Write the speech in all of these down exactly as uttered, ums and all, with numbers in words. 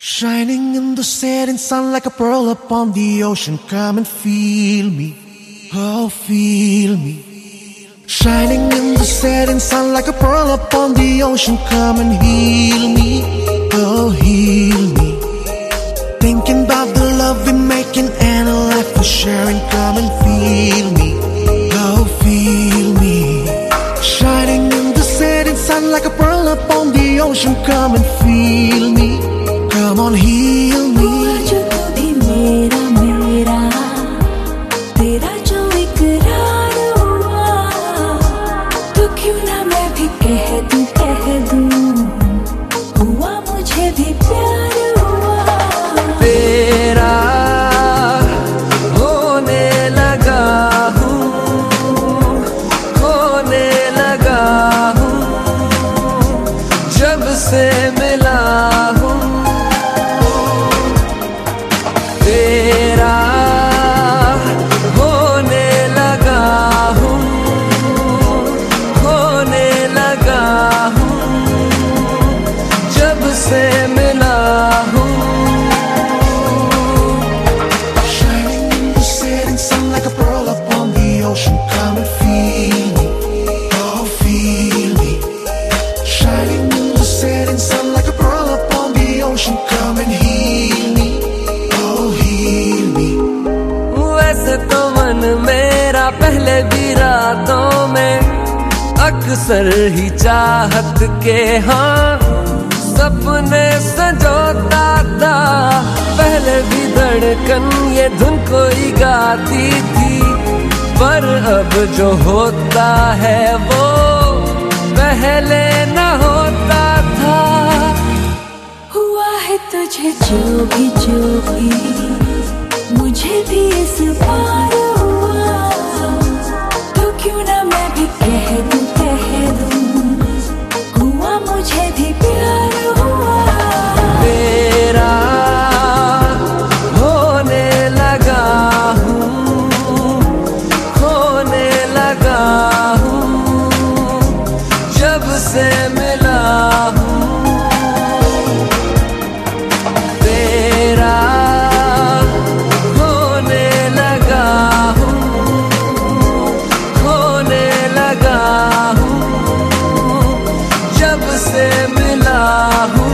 Shining in the setting sun like a pearl upon the ocean. Come and feel me, oh feel me. Shining in the setting sun like a pearl upon the ocean. Come and heal me, oh heal me. Thinking about the love we're making and a life we're sharing. Come and feel me, oh feel me. Shining in the setting sun like a pearl upon the ocean. Come and feel me, come on heal me. हुआ जो तू भी मेरा मेरा, तेरा जो इकरार हुआ, तो क्यों ना मैं भी कह दूं कह दूं, हुआ मुझे भी प्यार हुआ। तेरा होने लगा हूँ, होने लगा हूँ, जब से मिला हूँ। तेरा होने लगा हूँ, होने लगा हूँ, जब से मिला हूँ। Shining in the setting sun like a pearl upon the ocean. Come and feel me, oh feel me. Shining in the setting sun like a pearl upon the ocean. Come and heal me, oh heal me. वैसे तो मन मेरा पहले भी रातों में अक्सर ही चाहत के हाँ सपने संजोता था। पहले भी धड़कन ये धुन कोई गाती थी, पर अब जो होता है वो पहले न होता था। हुआ है तुझे जो भी जो भी, मुझे भी इस बार हुआ, तो क्यों ना मैं भी कह दूं कह दूं, हुआ मुझे भी प्यार हुआ। तेरा होने लगा हूँ, होने लगा हूँ, जब से मिला हूँ। तेरा होने लगा हूँ, होने लगा हूँ, जब से मिला हूँ।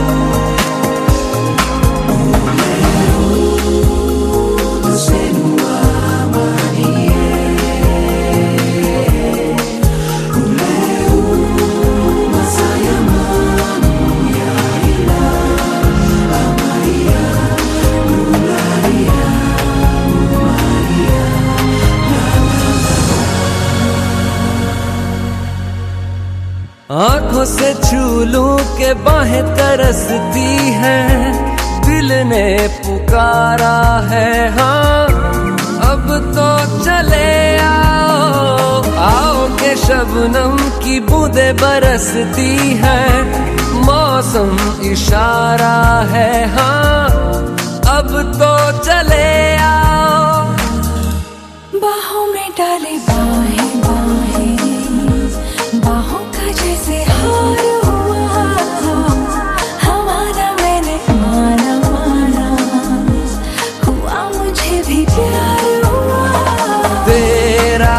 आंखों से छू लूं के बाहें तरसती हैं, दिल ने पुकारा है हाँ अब तो चले आओ। आओ के शबनम की बूंदें बरसती हैं, मौसम इशारा है हाँ अब तो चले आओ। बाहों में डाले बाहें बाहें, बाहों का जैसे हार हुआ, हमारा मैंने माना माना, हुआ मुझे भी प्यार हुआ। तेरा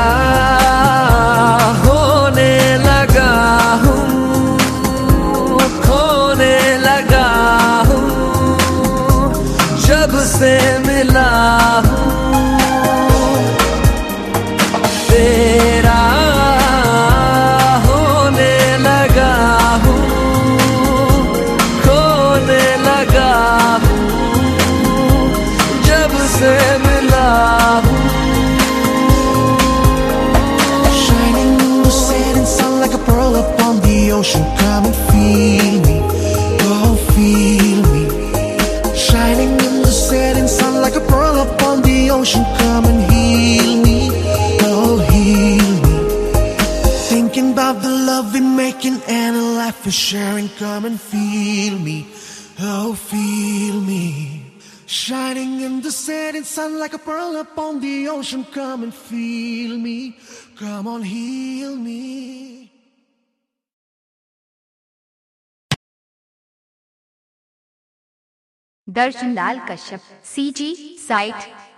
होने लगा हूँ, खोने लगा हूँ, जब से मिला हूँ। तेरा होने लगा हूँ, खोने लगा हूँ, जब से मिला हूँ। Shining in the setting sun like a pearl upon the ocean. Come and feel me, oh feel me. Shining in the setting sun like a pearl upon the ocean. Come and heal me, oh heal me. Thinking about the love we're making and a life we're sharing. Come and feel me, oh feel me. Shining in the setting sun like a pearl upon the ocean. Come and feel me, come on heal me. Darshan Lal Kashyap, C G site.